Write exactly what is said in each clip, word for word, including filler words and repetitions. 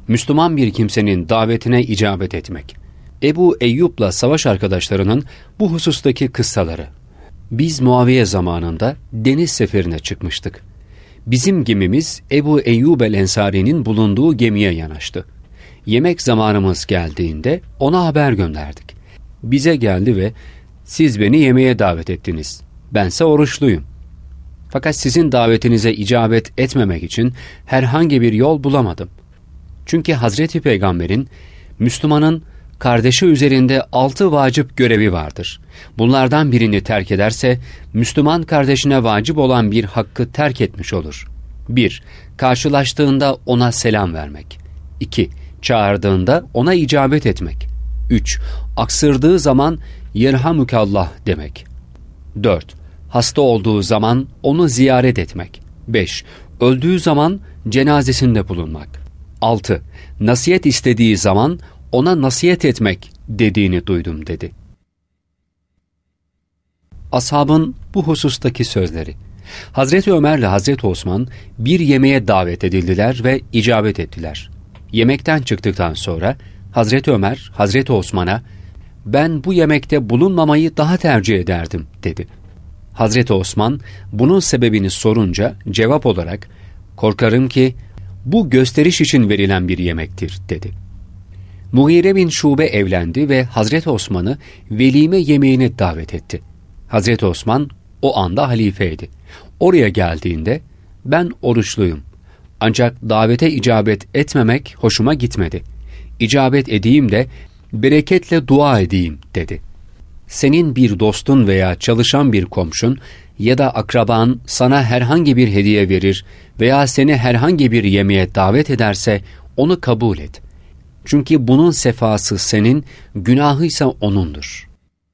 Müslüman bir kimsenin davetine icabet etmek. Ebu Eyyub'la savaş arkadaşlarının bu husustaki kıssaları. Biz Muaviye zamanında deniz seferine çıkmıştık. Bizim gemimiz Ebu Eyyub el-Ensari'nin bulunduğu gemiye yanaştı. Yemek zamanımız geldiğinde ona haber gönderdik. Bize geldi ve siz beni yemeğe davet ettiniz. Bense oruçluyum. Fakat sizin davetinize icabet etmemek için herhangi bir yol bulamadım. Çünkü Hazreti Peygamber'in Müslümanın kardeşi üzerinde altı vacip görevi vardır. Bunlardan birini terk ederse Müslüman kardeşine vacip olan bir hakkı terk etmiş olur. bir. Karşılaştığında ona selam vermek. iki. Çağırdığında ona icabet etmek. üç. Aksırdığı zaman yerhamukallah demek. dört. Hasta olduğu zaman onu ziyaret etmek. beş. Öldüğü zaman cenazesinde bulunmak. altı. Nasihat istediği zaman ona nasihat etmek dediğini duydum dedi. Ashabın bu husustaki sözleri. Hazreti Ömer ile Hazreti Osman bir yemeğe davet edildiler ve icabet ettiler. Yemekten çıktıktan sonra Hazreti Ömer, Hazreti Osman'a ben bu yemekte bulunmamayı daha tercih ederdim dedi. Hazreti Osman bunun sebebini sorunca cevap olarak korkarım ki bu gösteriş için verilen bir yemektir dedi. Mughire bin Şube evlendi ve Hazreti Osman'ı velime yemeğine davet etti. Hazreti Osman o anda halifeydi. Oraya geldiğinde ben oruçluyum. Ancak davete icabet etmemek hoşuma gitmedi. İcabet edeyim de bereketle dua edeyim dedi. Senin bir dostun veya çalışan bir komşun ya da akraban sana herhangi bir hediye verir veya seni herhangi bir yemeğe davet ederse onu kabul et. Çünkü bunun sefası senin, günahıysa onundur.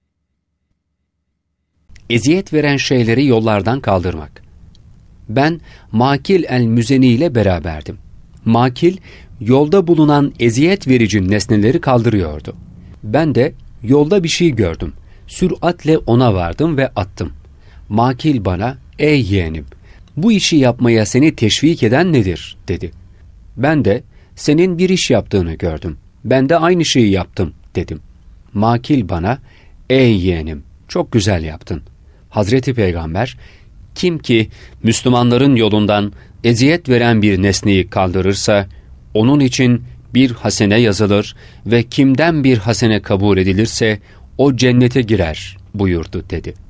Eziyet veren şeyleri yollardan kaldırmak. Ben Makil el-Müzeni ile beraberdim. Makil, yolda bulunan eziyet verici nesneleri kaldırıyordu. Ben de yolda bir şey gördüm. Süratle ona vardım ve attım. Makil bana, ey yeğenim, bu işi yapmaya seni teşvik eden nedir? dedi. Ben de, senin bir iş yaptığını gördüm. Ben de aynı şeyi yaptım dedim. Makil bana, ey yeğenim, çok güzel yaptın. Hazreti Peygamber, kim ki Müslümanların yolundan eziyet veren bir nesneyi kaldırırsa, onun için bir hasene yazılır ve kimden bir hasene kabul edilirse, o cennete girer buyurdu dedi.